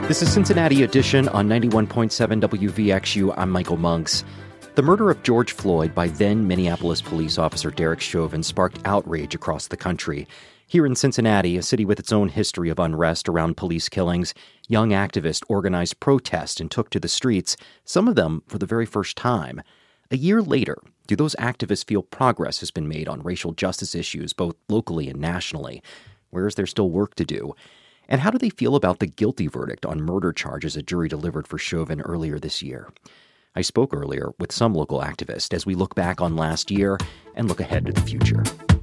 This is Cincinnati Edition on 91.7 WVXU. I'm Michael Monks. The murder of George Floyd by then Minneapolis police officer Derek Chauvin sparked outrage across the country. Here in Cincinnati, a city with its own history of unrest around police killings, young activists organized protests and took to the streets, some of them for the very first time. A year later, do those activists feel progress has been made on racial justice issues, both locally and nationally? Where is there still work to do? And how do they feel about the guilty verdict on murder charges a jury delivered for Chauvin earlier this year? I spoke earlier with some local activists as we look back on last year and look ahead to the future.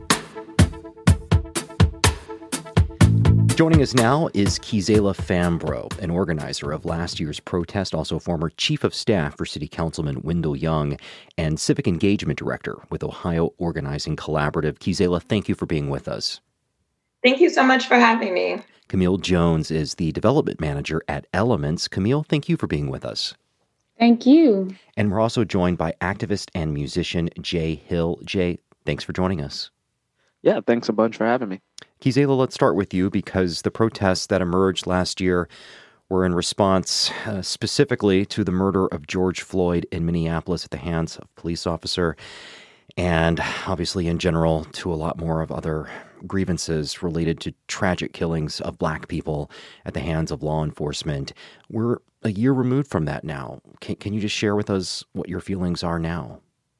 Joining us now is Kizela Fambro, an organizer of last year's protest, also former chief of staff for City Councilman Wendell Young, and civic engagement director with Ohio Organizing Collaborative. Kizela, thank you for being with us. Thank you so much for having me. Camille Jones is the development manager at Elements. Camille, thank you for being with us. Thank you. And we're also joined by activist and musician Jay Hill. Jay, thanks for joining us. Yeah, thanks a bunch for having me. Kizela, let's start with you because the protests that emerged last year were in response specifically to the murder of George Floyd in Minneapolis at the hands of a police officer, and obviously in general to a lot more of other grievances related to tragic killings of Black people at the hands of law enforcement. We're a year removed from that now. Can you just share with us what your feelings are now?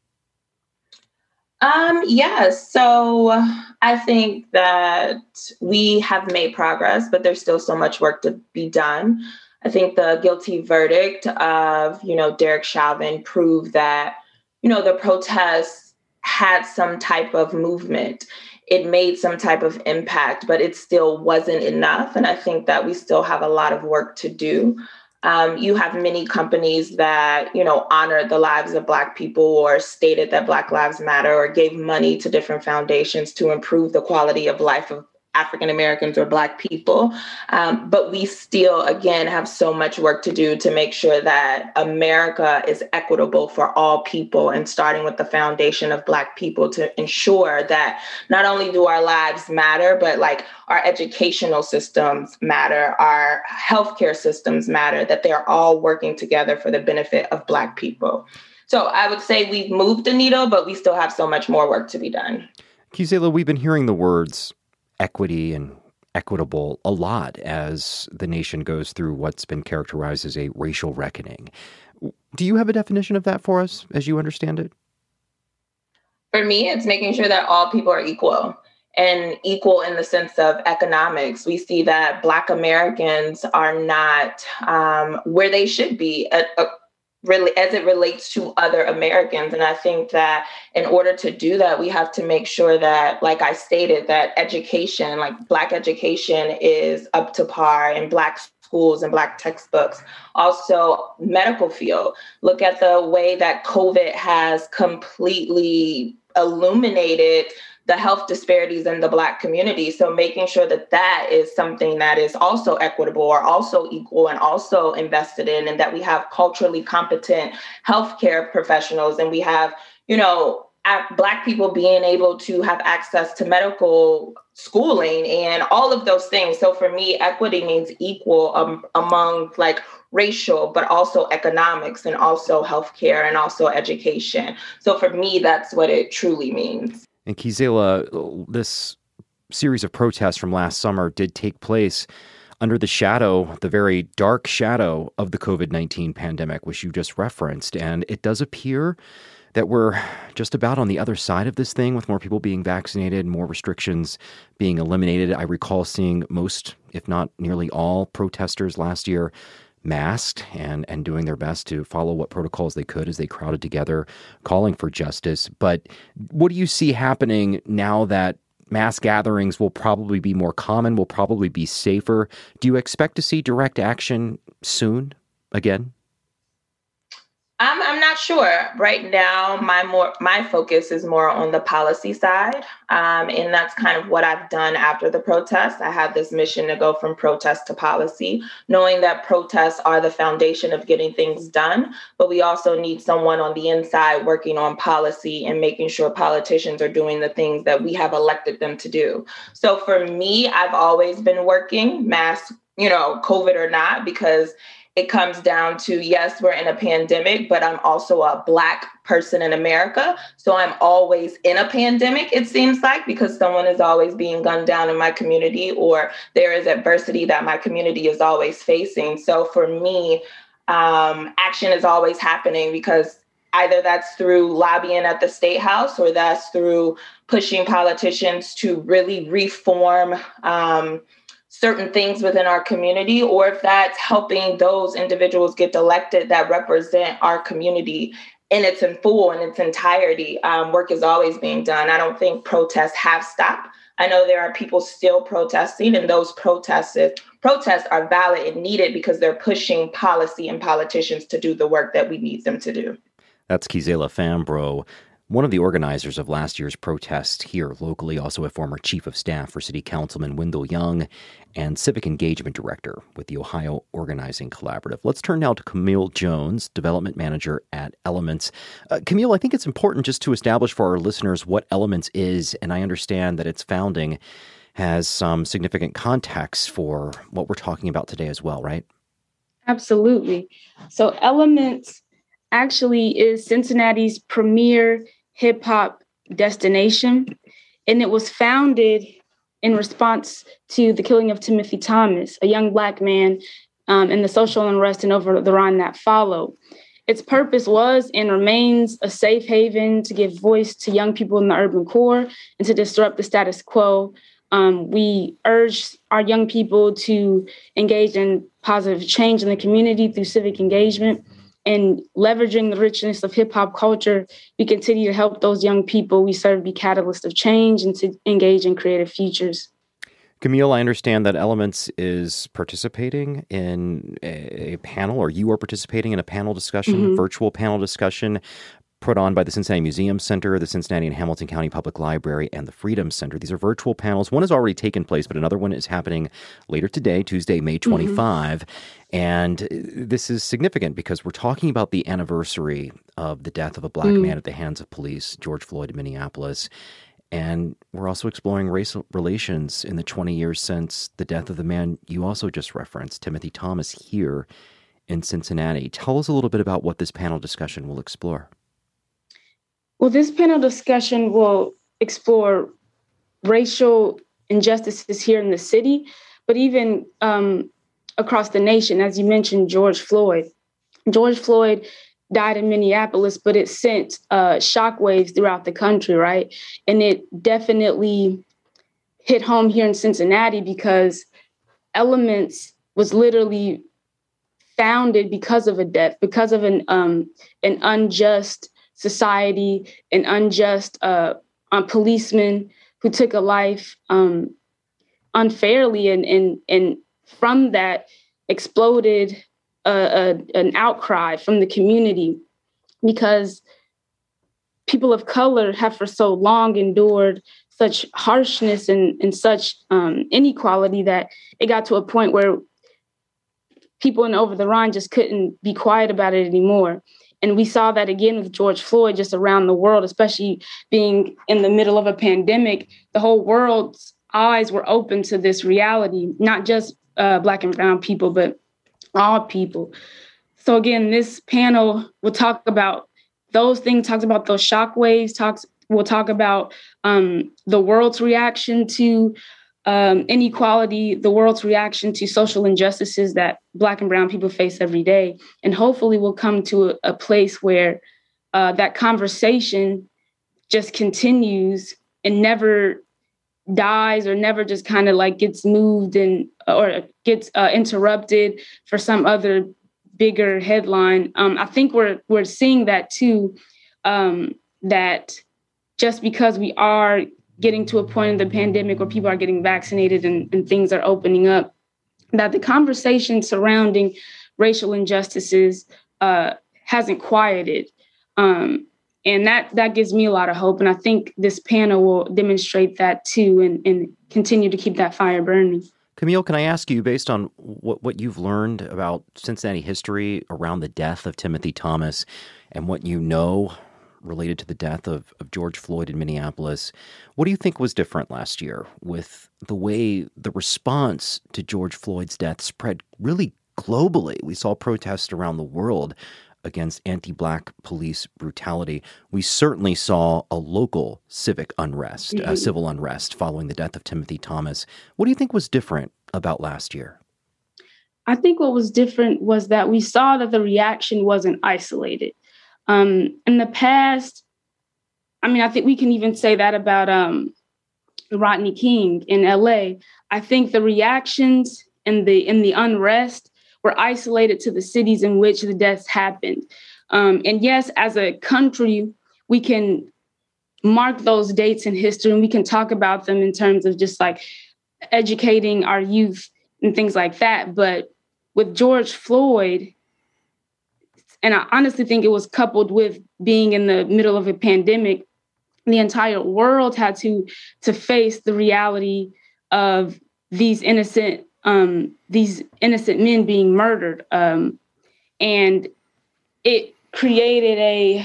Yes. So I think that we have made progress, but there's still so much work to be done. I think the guilty verdict of, Derek Chauvin proved that, the protests had some type of movement. It made some type of impact, but it still wasn't enough. And I think that we still have a lot of work to do. You have many companies that, honored the lives of Black people or stated that Black Lives Matter or gave money to different foundations to improve the quality of life of African Americans or Black people. But we still, again, have so much work to do to make sure that America is equitable for all people, and starting with the foundation of Black people to ensure that not only do our lives matter, but our educational systems matter, our healthcare systems matter, that they're all working together for the benefit of Black people. So I would say we've moved the needle, but we still have so much more work to be done. Kizela, we've been hearing the words equity and equitable a lot as the nation goes through what's been characterized as a racial reckoning. Do you have a definition of that for us as you understand it? For me, it's making sure that all people are equal, and equal in the sense of economics. We see that Black Americans are not where they should be really as it relates to other Americans. And I think that in order to do that, we have to make sure that, like I stated, that education, Black education is up to par in Black schools and Black textbooks. Also, medical field. Look at the way that COVID has completely illuminated the health disparities in the Black community. So making sure that that is something that is also equitable or also equal and also invested in, and that we have culturally competent healthcare professionals, and we have, Black people being able to have access to medical schooling and all of those things. So for me, equity means equal among racial, but also economics and also healthcare and also education. So for me, that's what it truly means. And Kizela, this series of protests from last summer did take place under the shadow, the very dark shadow of the COVID-19 pandemic, which you just referenced. And it does appear that we're just about on the other side of this thing, with more people being vaccinated, more restrictions being eliminated. I recall seeing most, if not nearly all, protesters last year masked and doing their best to follow what protocols they could as they crowded together, calling for justice. But what do you see happening now that mass gatherings will probably be more common, will probably be safer? Do you expect to see direct action soon again? I'm not sure. Right now, my focus is more on the policy side. And that's kind of what I've done after the protest. I had this mission to go from protest to policy, knowing that protests are the foundation of getting things done. But we also need someone on the inside working on policy and making sure politicians are doing the things that we have elected them to do. So for me, I've always been working mass COVID or not, because it comes down to, yes, we're in a pandemic, but I'm also a Black person in America. So I'm always in a pandemic, it seems like, because someone is always being gunned down in my community, or there is adversity that my community is always facing. So for me, action is always happening, because either that's through lobbying at the State House, or that's through pushing politicians to really reform certain things within our community, or if that's helping those individuals get elected that represent our community in its entirety. Work is always being done. I don't think protests have stopped. I know there are people still protesting, and those protests are valid and needed because they're pushing policy and politicians to do the work that we need them to do. That's Kizela Fambro, one of the organizers of last year's protest here locally, also a former chief of staff for City Councilman Wendell Young and civic engagement director with the Ohio Organizing Collaborative. Let's turn now to Camille Jones, development manager at Elements. Camille, I think it's important just to establish for our listeners what Elements is, and I understand that its founding has some significant context for what we're talking about today as well, right? Absolutely. So Elements actually is Cincinnati's premier hip hop destination, and it was founded in response to the killing of Timothy Thomas, a young Black man, and the social unrest and over the Rhine that followed. Its purpose was and remains a safe haven to give voice to young people in the urban core and to disrupt the status quo. We urge our young people to engage in positive change in the community through civic engagement. And leveraging the richness of hip hop culture, we continue to help those young people we serve be catalysts of change and to engage in creative futures. Camille, I understand that Elements is participating in a panel, or you are participating in a panel discussion, virtual panel discussion put on by the Cincinnati Museum Center, the Cincinnati and Hamilton County Public Library, and the Freedom Center. These are virtual panels. One has already taken place, but another one is happening later today, Tuesday, May 25. And this is significant because we're talking about the anniversary of the death of a Black man at the hands of police, George Floyd in Minneapolis. And we're also exploring race relations in the 20 years since the death of the man you also just referenced, Timothy Thomas, here in Cincinnati. Tell us a little bit about what this panel discussion will explore. Well, this panel discussion will explore racial injustices here in the city, but even across the nation. As you mentioned, George Floyd. George Floyd died in Minneapolis, but it sent shockwaves throughout the country, right? And it definitely hit home here in Cincinnati because Elements was literally founded because of a death, because of an unjust society, an unjust policeman who took a life unfairly, and from that exploded an outcry from the community, because people of color have for so long endured such harshness and such inequality that it got to a point where people in Over the Rhine just couldn't be quiet about it anymore. And we saw that again with George Floyd just around the world, especially being in the middle of a pandemic. The whole world's eyes were open to this reality, not just Black and brown people, but all people. So again, this panel will talk about those things, talks about those shockwaves, we'll talk about the world's reaction to inequality, the world's reaction to social injustices that Black and brown people face every day. And hopefully we'll come to a place where that conversation just continues and never dies or never just kind of like gets moved or gets interrupted for some other bigger headline. I think we're seeing that too, that just because we are getting to a point in the pandemic where people are getting vaccinated and things are opening up, that the conversation surrounding racial injustices hasn't quieted. And that gives me a lot of hope. And I think this panel will demonstrate that too and continue to keep that fire burning. Camille, can I ask you, based on what you've learned about Cincinnati history around the death of Timothy Thomas and what you know related to the death of George Floyd in Minneapolis. What do you think was different last year with the way the response to George Floyd's death spread really globally? We saw protests around the world against anti-Black police brutality. We certainly saw a local civic unrest, civil unrest following the death of Timothy Thomas. What do you think was different about last year? I think what was different was that we saw that the reaction wasn't isolated. In the past, I think we can even say that about Rodney King in LA. I think the reactions and the unrest were isolated to the cities in which the deaths happened. And yes, as a country, we can mark those dates in history and we can talk about them in terms of just like educating our youth and things like that. But with George Floyd, and I honestly think it was coupled with being in the middle of a pandemic, the entire world had to face the reality of these innocent men being murdered. And it created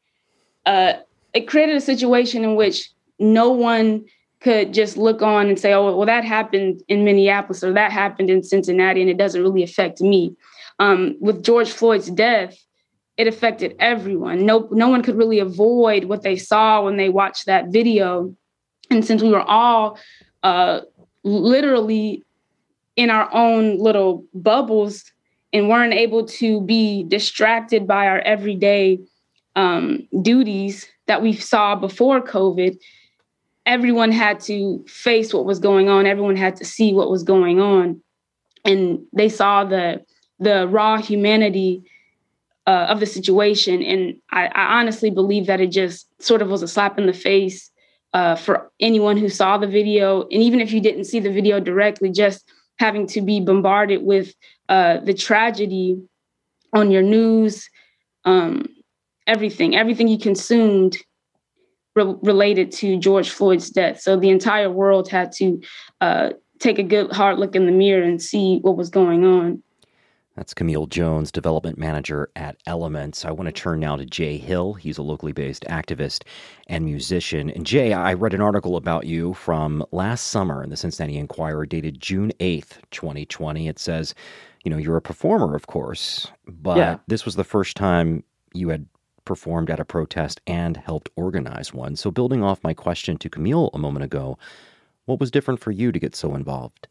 a situation in which no one could just look on and say, oh, well, that happened in Minneapolis or that happened in Cincinnati, and it doesn't really affect me. With George Floyd's death, it affected everyone. No one could really avoid what they saw when they watched that video. And since we were all literally in our own little bubbles and weren't able to be distracted by our everyday duties that we saw before COVID, everyone had to face what was going on. Everyone had to see what was going on. And they saw the raw humanity of the situation. And I honestly believe that it just sort of was a slap in the face for anyone who saw the video. And even if you didn't see the video directly, just having to be bombarded with the tragedy on your news, everything you consumed related to George Floyd's death. So the entire world had to take a good hard look in the mirror and see what was going on. That's Camille Jones, development manager at Elements. I want to turn now to Jay Hill. He's a locally based activist and musician. And Jay, I read an article about you from last summer in the Cincinnati Enquirer dated June 8th, 2020. It says, you're a performer, of course, but This was the first time you had performed at a protest and helped organize one. So building off my question to Camille a moment ago, what was different for you to get so involved?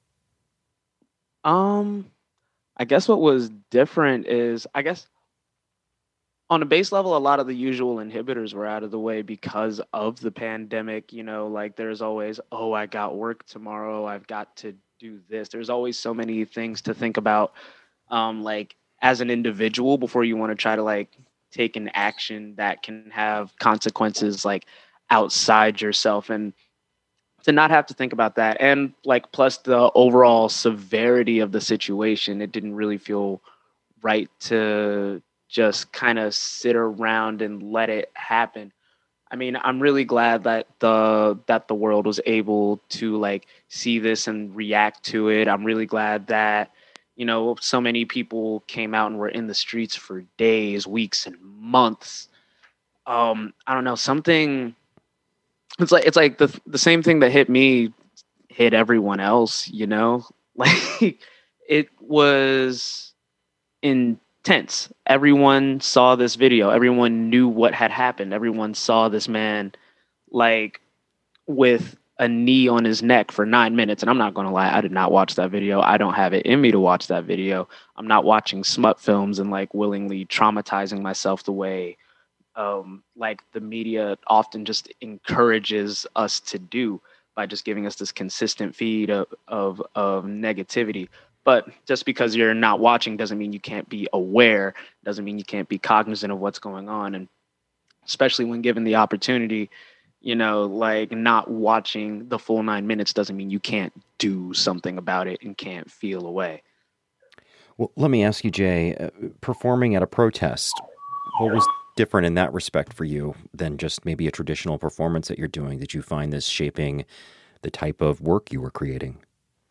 I guess what was different is, on a base level, a lot of the usual inhibitors were out of the way because of the pandemic. Like there's always, I got work tomorrow, I've got to do this. There's always so many things to think about, like as an individual before you want to try to like take an action that can have consequences like outside yourself. And to not have to think about that, and like plus the overall severity of the situation, it didn't really feel right to just kind of sit around and let it happen. I mean, I'm really glad that the world was able to like see this and react to it. I'm really glad that so many people came out and were in the streets for days, weeks, and months. I don't know, something. It's like the same thing that hit me hit everyone else, like it was intense. Everyone saw this video. Everyone knew what had happened. Everyone saw this man like with a knee on his neck for 9 minutes. And I'm not going to lie, I did not watch that video. I don't have it in me to watch that video. I'm not watching smut films and like willingly traumatizing myself the way like the media often just encourages us to do by just giving us this consistent feed of negativity. But just because you're not watching doesn't mean you can't be aware, doesn't mean you can't be cognizant of what's going on. And especially when given the opportunity, like not watching the full 9 minutes doesn't mean you can't do something about it and can't feel away. Well, let me ask you, Jay, performing at a protest, what was different in that respect for you than just maybe a traditional performance that you're doing? Did you find this shaping the type of work you were creating?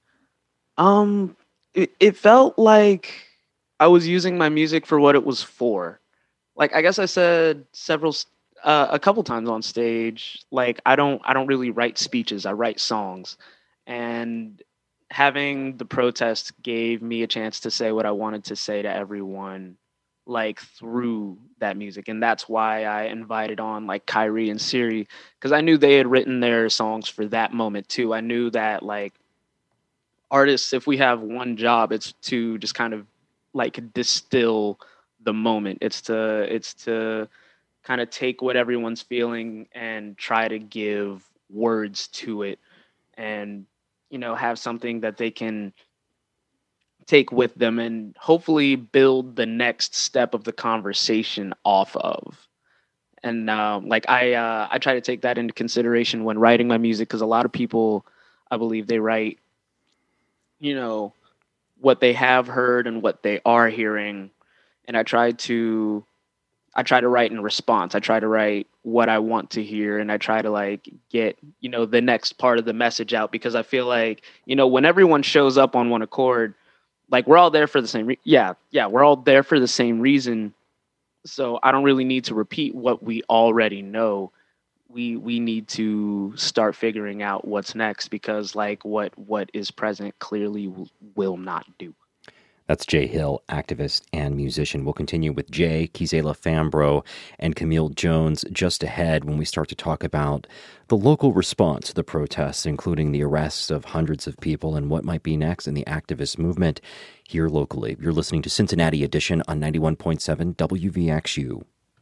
It felt like I was using my music for what it was for. Like, I guess I said several a couple times on stage. Like I don't really write speeches. I write songs, and having the protest gave me a chance to say what I wanted to say to everyone, like through that music. And that's why I invited on like Kyrie and Siri, because I knew they had written their songs for that moment too. I knew that like artists, if we have one job, it's to just kind of like distill the moment. It's to kind of take what everyone's feeling and try to give words to it, and have something that they can take with them and hopefully build the next step of the conversation off of. And like I try to take that into consideration when writing my music, because a lot of people, I believe, they write you know what they have heard and what they are hearing, and I try to write in response. I try to write what I want to hear, and I try to like get the next part of the message out, because I feel like when everyone shows up on one accord, like we're all there for the same we're all there for the same reason. So I don't really need to repeat what we already know. We need to start figuring out what's next, because like what is present clearly will not do. That's Jay Hill, activist and musician. We'll continue with Jay, Kizela Fambro, and Camille Jones just ahead when we start to talk about the local response to the protests, including the arrests of hundreds of people and what might be next in the activist movement here locally. You're listening to Cincinnati Edition on 91.7 WVXU.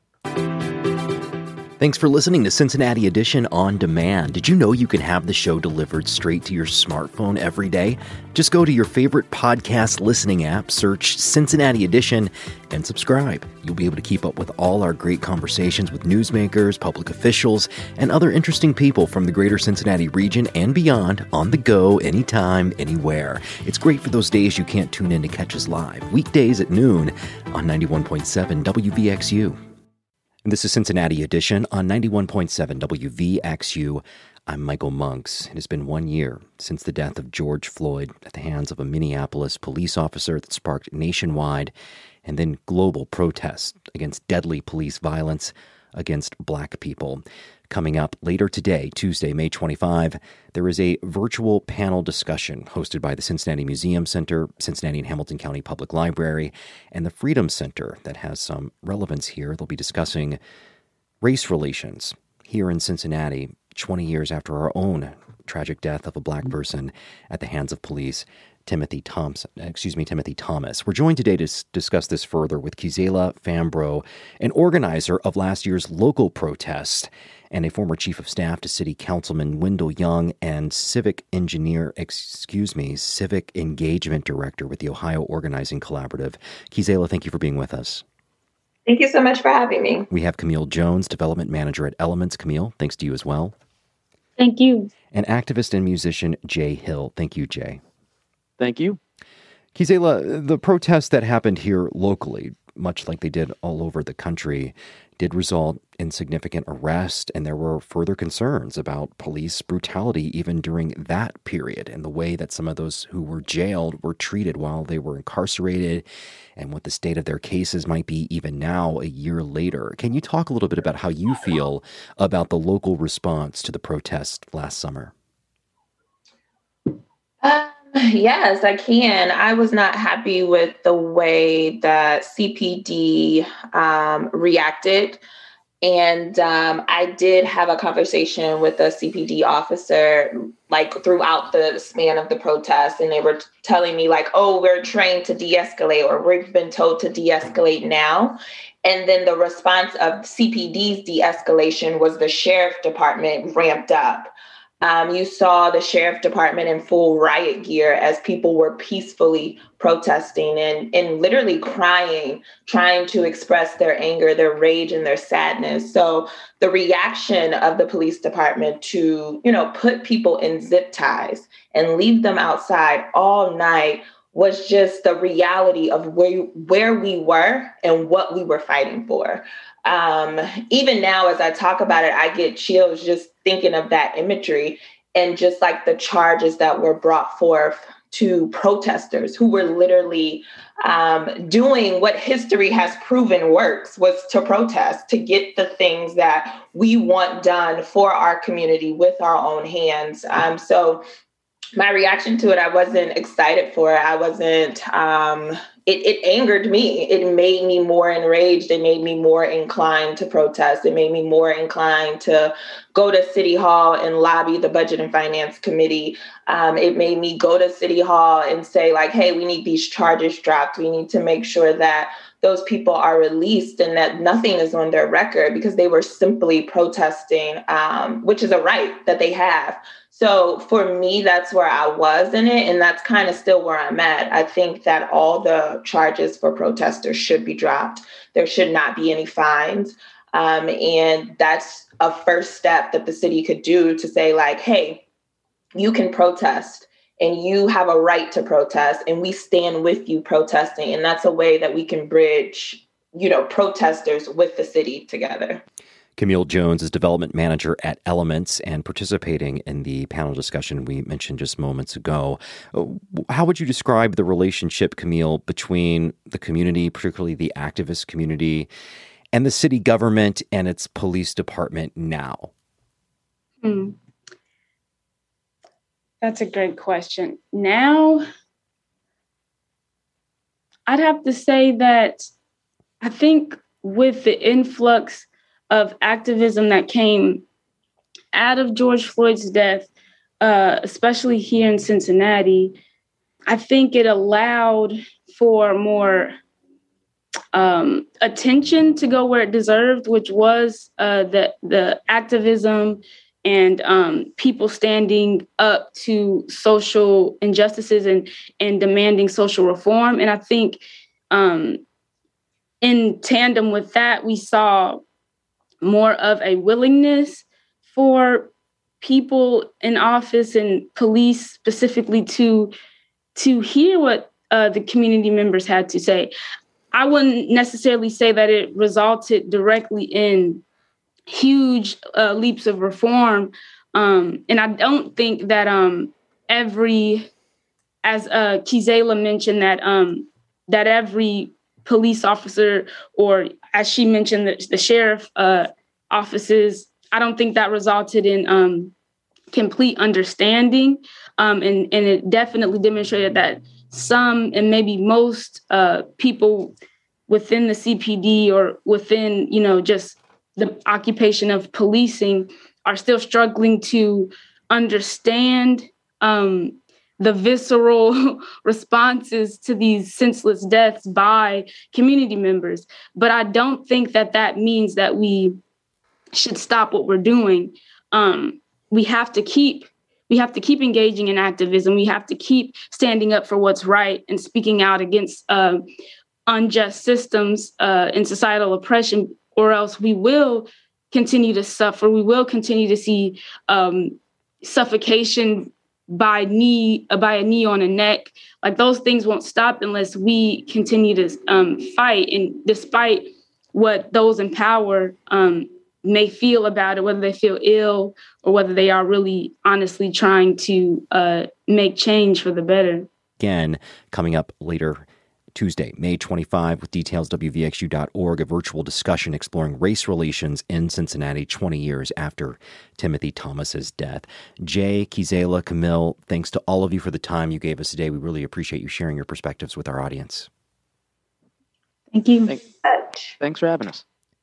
Thanks for listening to Cincinnati Edition On Demand. Did you know you can have the show delivered straight to your smartphone every day? Just go to your favorite podcast listening app, search Cincinnati Edition, and subscribe. You'll be able to keep up with all our great conversations with newsmakers, public officials, and other interesting people from the greater Cincinnati region and beyond, on the go, anytime, anywhere. It's great for those days you can't tune in to catch us live, weekdays at noon on 91.7 WVXU. And this is Cincinnati Edition on 91.7 WVXU. I'm Michael Monks. It has been 1 year since the death of George Floyd at the hands of a Minneapolis police officer that sparked nationwide and then global protests against deadly police violence against Black people. Coming up later today, Tuesday, May 25, there is a virtual panel discussion hosted by the Cincinnati Museum Center, Cincinnati and Hamilton County Public Library, and the Freedom Center that has some relevance here. They'll be discussing race relations here in Cincinnati 20 years after our own tragic death of a Black person at the hands of police. Timothy Thomas. We're joined today to discuss this further with Kizela Fambro, an organizer of last year's local protest and a former chief of staff to City Councilman Wendell Young and civic engagement director with the Ohio Organizing Collaborative. Kizela, thank you for being with us. Thank you so much for having me. We have Camille Jones, development manager at Elements. Camille, thanks to you as well. Thank you. And activist and musician Jay Hill. Thank you, Jay. Thank you. Kizela, the protests that happened here locally, much like they did all over the country, did result in significant arrest, and there were further concerns about police brutality even during that period and the way that some of those who were jailed were treated while they were incarcerated and what the state of their cases might be even now, a year later. Can you talk a little bit about how you feel about the local response to the protests last summer? Yes, I can. I was not happy with the way that CPD reacted. And I did have a conversation with a CPD officer, like throughout the span of the protest. And they were telling me like, oh, we're trained to de-escalate, or we've been told to de-escalate now. And then the response of CPD's de-escalation was the sheriff department ramped up. You saw the sheriff department in full riot gear as people were peacefully protesting and literally crying, trying to express their anger, their rage, and their sadness. So the reaction of the police department to, put people in zip ties and leave them outside all night was just the reality of where we were and what we were fighting for. Even now, as I talk about it, I get chills just thinking of that imagery and just like the charges that were brought forth to protesters who were literally doing what history has proven works, was to protest, to get the things that we want done for our community with our own hands. So my reaction to it, I wasn't excited for it. I wasn't, it angered me. It made me more enraged. It made me more inclined to protest. It made me more inclined to go to City Hall and lobby the Budget and Finance Committee. It made me go to City Hall and say, like, hey, we need these charges dropped. We need to make sure that those people are released and that nothing is on their record, because they were simply protesting, which is a right that they have. So for me, that's where I was in it. And that's kind of still where I'm at. I think that all the charges for protesters should be dropped. There should not be any fines. And that's a first step that the city could do to say, like, hey, you can protest and you have a right to protest, and we stand with you protesting. And that's a way that we can bridge, protesters with the city together. Camille Jones is development manager at Elements and participating in the panel discussion we mentioned just moments ago. How would you describe the relationship, Camille, between the community, particularly the activist community, and the city government and its police department now? That's a great question. Now, I'd have to say that I think with the influx of activism that came out of George Floyd's death, especially here in Cincinnati, I think it allowed for more attention to go where it deserved, which was the activism and people standing up to social injustices and demanding social reform. And I think in tandem with that, we saw more of a willingness for people in office and police specifically to hear what the community members had to say. I wouldn't necessarily say that it resulted directly in huge leaps of reform. And I don't think that as Kizela mentioned, that every police officer, or as she mentioned, the sheriff offices, I don't think that resulted in complete understanding. And it definitely demonstrated that some and maybe most people within the CPD or within, just the occupation of policing are still struggling to understand the visceral responses to these senseless deaths by community members. But I don't think that means that we should stop what we're doing. We have to keep engaging in activism. We have to keep standing up for what's right and speaking out against unjust systems and societal oppression, or else we will continue to suffer. We will continue to see suffocation by a knee on a neck. Like, those things won't stop unless we continue to fight. And despite what those in power may feel about it, whether they feel ill or whether they are really honestly trying to make change for the better. Again, coming up later Tuesday, May 25, with details, WVXU.org, a virtual discussion exploring race relations in Cincinnati 20 years after Timothy Thomas's death. Jay, Kizela, Camille, thanks to all of you for the time you gave us today. We really appreciate you sharing your perspectives with our audience. Thank you. Thanks for having us.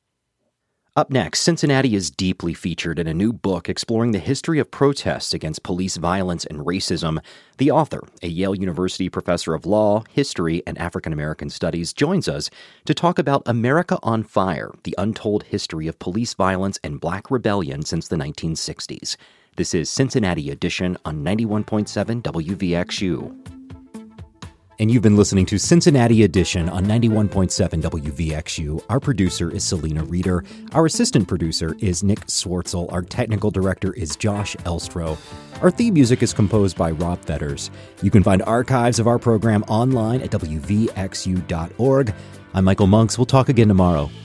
Up next, Cincinnati is deeply featured in a new book exploring the history of protests against police violence and racism. The author, a Yale University professor of law, history, and African American studies, joins us to talk about America on Fire, the untold history of police violence and Black rebellion since the 1960s. This is Cincinnati Edition on 91.7 WVXU. And you've been listening to Cincinnati Edition on 91.7 WVXU. Our producer is Selena Reeder. Our assistant producer is Nick Swartzel. Our technical director is Josh Elstro. Our theme music is composed by Rob Fetters. You can find archives of our program online at WVXU.org. I'm Michael Monks. We'll talk again tomorrow.